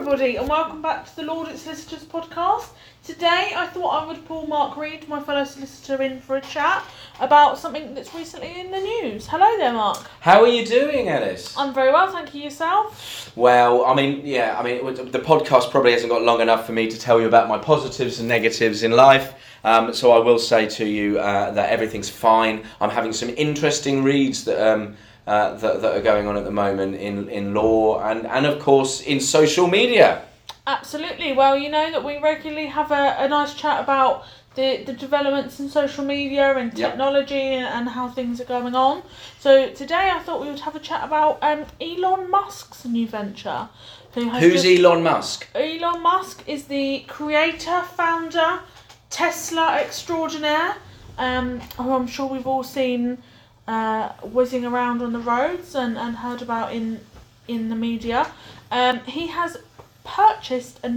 everybody, and welcome back to the Laudit Solicitors podcast. Today I thought I would pull Mark Reed, my fellow solicitor, in for a chat about something that's recently in the news. Hello there, Mark. How are you doing, Alice? I'm very well, thank you. Yourself? Well, the podcast probably hasn't got long enough for me to tell you about my positives and negatives in life. So I will say to you that everything's fine. I'm having some interesting reads that are going on at the moment in law and of course in social media. Absolutely. Well, you know that we regularly have a nice chat about the developments in social media and technology and how things are going on. So today I thought we would have a chat about Elon Musk's new venture. Who's Elon Musk? Elon Musk is the creator, founder, Tesla extraordinaire, who I'm sure we've all seen whizzing around on the roads and heard about in the media. He has purchased a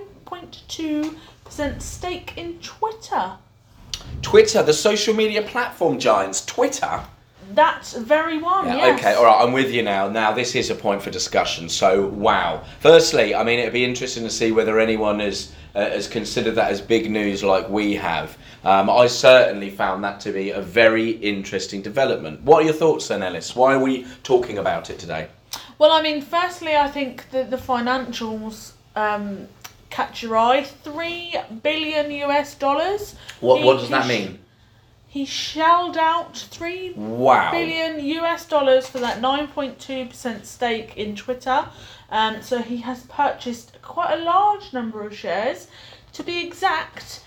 9.2% stake in Twitter. Twitter, the social media platform giants. Twitter? That's very one, yes. Okay, all right, I'm with you now. Now, this is a point for discussion, so wow. Firstly, I mean, it'd be interesting to see whether anyone has considered that as big news like we have. I certainly found that to be a very interesting development. What are your thoughts then, Ellis? Why are we talking about it today? Well, I mean, firstly, I think the financials catch your eye. $3 billion US. What does that mean? He shelled out $3 billion US for that 9.2% stake in Twitter. So he has purchased quite a large number of shares. To be exact,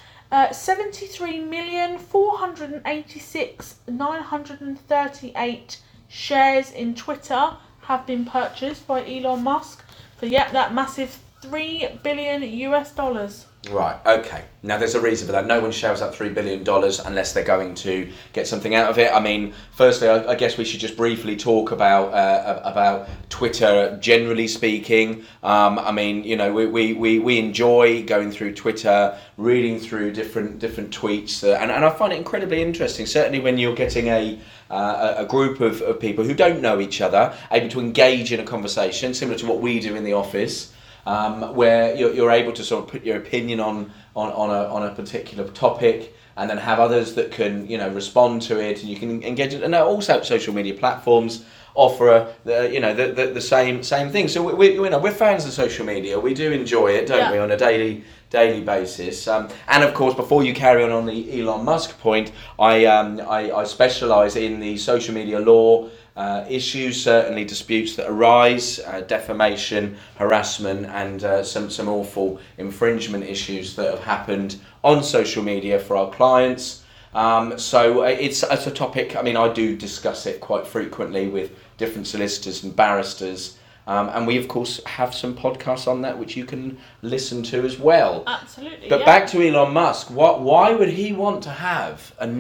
73,486,938 shares in Twitter have been purchased by Elon Musk for that massive $3 billion US. Right, okay. Now there's a reason for that. No one shells out $3 billion unless they're going to get something out of it. I mean, firstly, I guess we should just briefly talk about Twitter, generally speaking. I mean, you know, we enjoy going through Twitter, reading through different tweets, and I find it incredibly interesting, certainly when you're getting a group of people who don't know each other, able to engage in a conversation, similar to what we do in the office. Where you're able to sort of put your opinion on a particular topic, and then have others that can respond to it, and you can engage it. And also social media platforms offer the same thing. So we're fans of social media. We do enjoy it, don't we, on a daily basis. And of course, before you carry on the Elon Musk point, I specialise in the social media law issues, certainly disputes that arise, defamation, harassment, and some awful infringement issues that have happened on social media for our clients. So it's a topic, I mean, I do discuss it quite frequently with different solicitors and barristers. And we, of course, have some podcasts on that which you can listen to as well. Absolutely. But back to Elon Musk. Why would he want to have a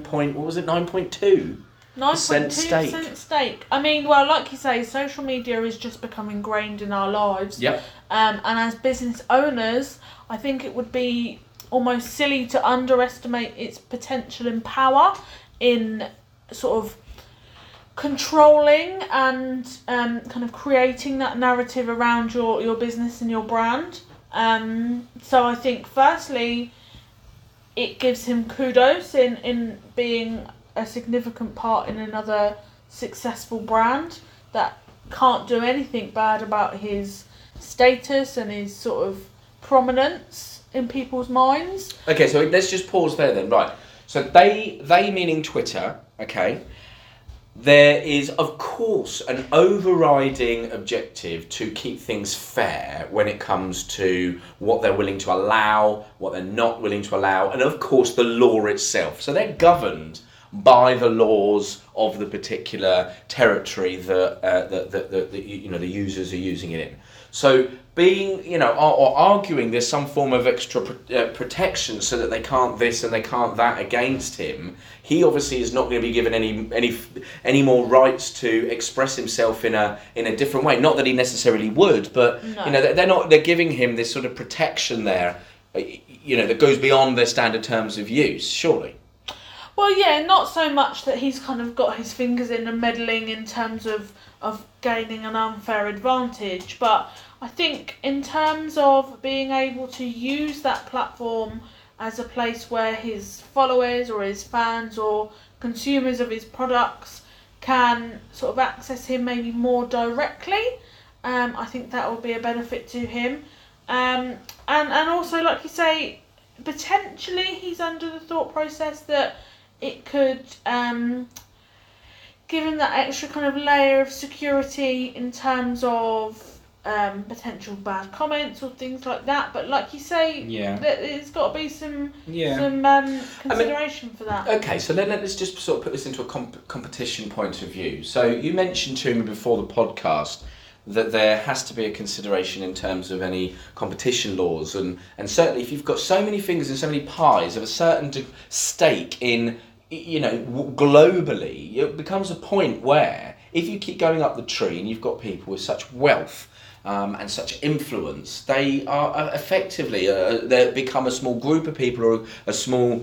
9.2% stake? I mean, well, like you say, social media is just becoming ingrained in our lives. Yep. And as business owners, I think it would be almost silly to underestimate its potential and power in sort of controlling and kind of creating that narrative around your business and your brand. So I think firstly it gives him kudos in being a significant part in another successful brand that can't do anything bad about his status and his sort of prominence in people's minds. Okay, so let's just pause there then. Right. So they meaning Twitter, okay. There is, of course, an overriding objective to keep things fair when it comes to what they're willing to allow, what they're not willing to allow, and of course the law itself. So they're governed by the laws of the particular territory that the users are using it in. So being, or arguing there's some form of extra protection so that they can't this and they can't that against him, he obviously is not going to be given any more rights to express himself in a different way. Not that he necessarily would, but no. they're giving him this sort of protection there, that goes beyond their standard terms of use, surely. Well, yeah, not so much that he's kind of got his fingers in and meddling in terms of gaining an unfair advantage, but I think in terms of being able to use that platform as a place where his followers or his fans or consumers of his products can sort of access him maybe more directly, I think that will be a benefit to him. And also, like you say, potentially he's under the thought process that it could give him that extra kind of layer of security in terms of potential bad comments or things like that. But like you say, there's got to be some consideration for that. Okay, so let's just sort of put this into a competition point of view. So you mentioned to me before the podcast that there has to be a consideration in terms of any competition laws, and certainly if you've got so many fingers and so many pies of a certain stake in, globally, it becomes a point where if you keep going up the tree and you've got people with such wealth and such influence, they are effectively they become a small group of people, or a small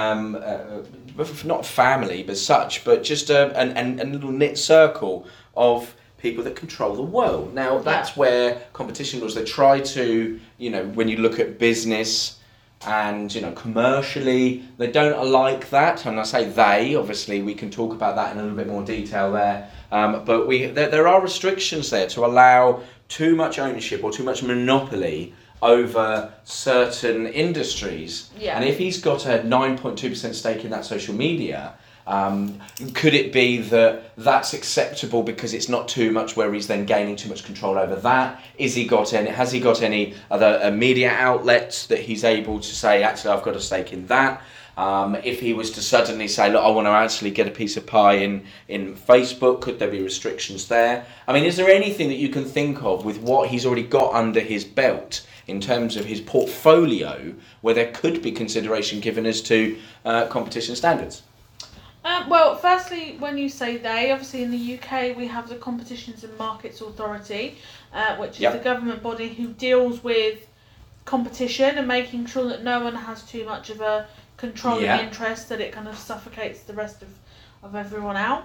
not family but such, but just a little knit circle of people that control the world. Now that's where competition laws, they try to, when you look at business and commercially, they don't like that. And I say they, obviously we can talk about that in a little bit more detail there, but there are restrictions there to allow too much ownership or too much monopoly over certain industries. And if he's got a 9.2% stake in that social media, could it be that that's acceptable because it's not too much where he's then gaining too much control over that? Has he got any other media outlets that he's able to say, actually, I've got a stake in that? If he was to suddenly say, look, I want to actually get a piece of pie in Facebook, could there be restrictions there? I mean, is there anything that you can think of with what he's already got under his belt in terms of his portfolio where there could be consideration given as to competition standards? Well, firstly, when you say they, obviously in the UK we have the Competitions and Markets Authority, which is the government body who deals with competition and making sure that no one has too much of a controlling interest, that it kind of suffocates the rest of everyone out.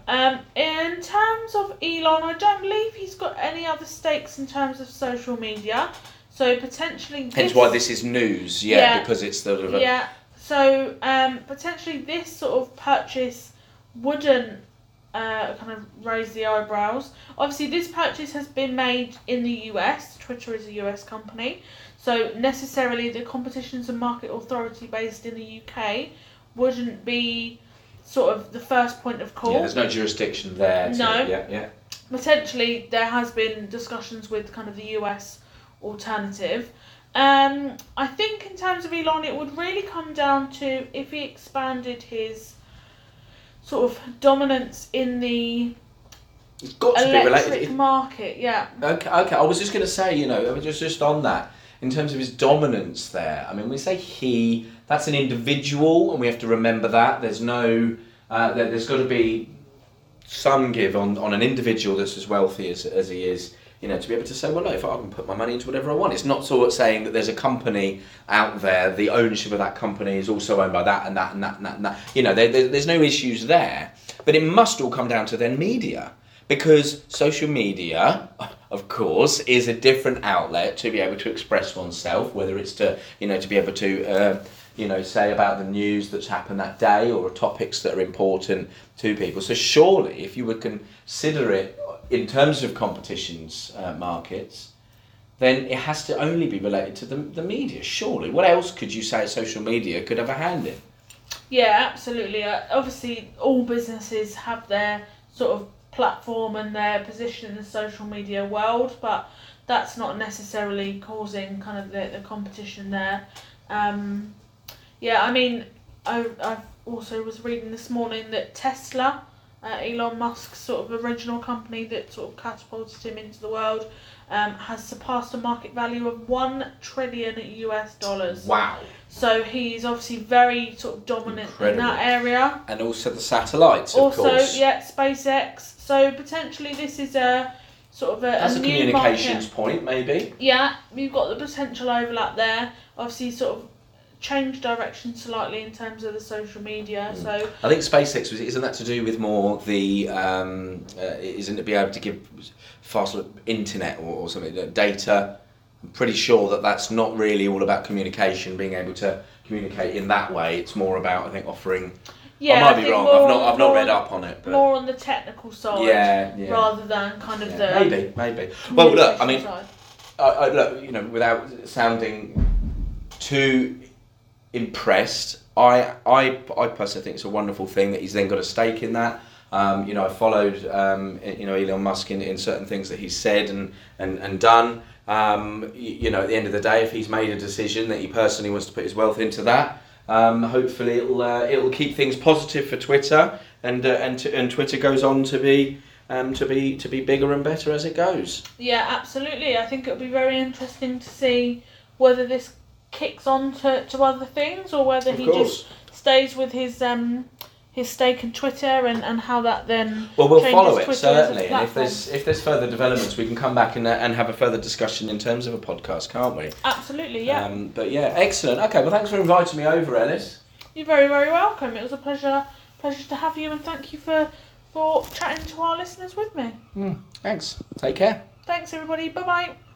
In terms of Elon, I don't believe he's got any other stakes in terms of social media, so potentially hence why this is news, because it's sort of So potentially this sort of purchase wouldn't kind of raise the eyebrows. Obviously this purchase has been made in the US. Twitter is a US company. So necessarily the Competitions and Market Authority based in the UK wouldn't be sort of the first point of call. There's no jurisdiction there. No. Potentially there has been discussions with kind of the US alternative. I think in terms of Elon, it would really come down to if he expanded his sort of dominance in the electric market. Okay. I was just going to say, just on that, in terms of his dominance there. I mean, we say he, that's an individual, and we have to remember that there's no, there's got to be some give on an individual that's as wealthy as he is. To be able to say, well, no, if I can put my money into whatever I want. It's not sort of saying that there's a company out there, the ownership of that company is also owned by that and that and that and that and that. There's no issues there. But it must all come down to then media. Because social media, of course, is a different outlet to be able to express oneself, whether it's to be able to, say about the news that's happened that day or topics that are important to people. So surely, if you would consider it in terms of competitions markets, then it has to only be related to the media, surely. What else could you say social media could have a hand in? Yeah, absolutely. Obviously, all businesses have their sort of platform and their position in the social media world, but that's not necessarily causing kind of the competition there. I mean, I also was reading this morning that Tesla, Elon Musk's sort of original company that sort of catapulted him into the world, has surpassed a market value of $1 trillion US. Wow. So he's obviously very sort of dominant in that area. And also the satellites, of course. Also, SpaceX. So potentially this is a sort of that's a new communications market. Point, maybe. Yeah, you've got the potential overlap there. Obviously, sort of changed direction slightly in terms of the social media. So I think SpaceX isn't that to do with more the isn't it be able to give faster internet or something, data? I'm pretty sure that's not really all about communication, being able to communicate in that way. It's more about, I think, offering. yeah, I might be wrong. I've not read up on it. But more on the technical side, yeah. rather than kind of the maybe. Well, look, I mean, side. I look, without sounding too impressed, I personally think it's a wonderful thing that he's then got a stake in that. I followed Elon Musk in certain things that he's said and done. At the end of the day, if he's made a decision that he personally wants to put his wealth into that, hopefully it'll keep things positive for Twitter, and Twitter goes on to be bigger and better as it goes. Yeah, absolutely. I think it'll be very interesting to see whether this kicks on to other things, or whether he just stays with his stake in Twitter, and how that then we'll follow it, Twitter certainly, and if there's further developments, we can come back and have a further discussion in terms of a podcast, can't we? Absolutely, yeah. But yeah, excellent. Okay, well, thanks for inviting me over, Ellis. You're very, very welcome. It was a pleasure to have you, and thank you for chatting to our listeners with me. Thanks. Take care. Thanks, everybody. Bye bye.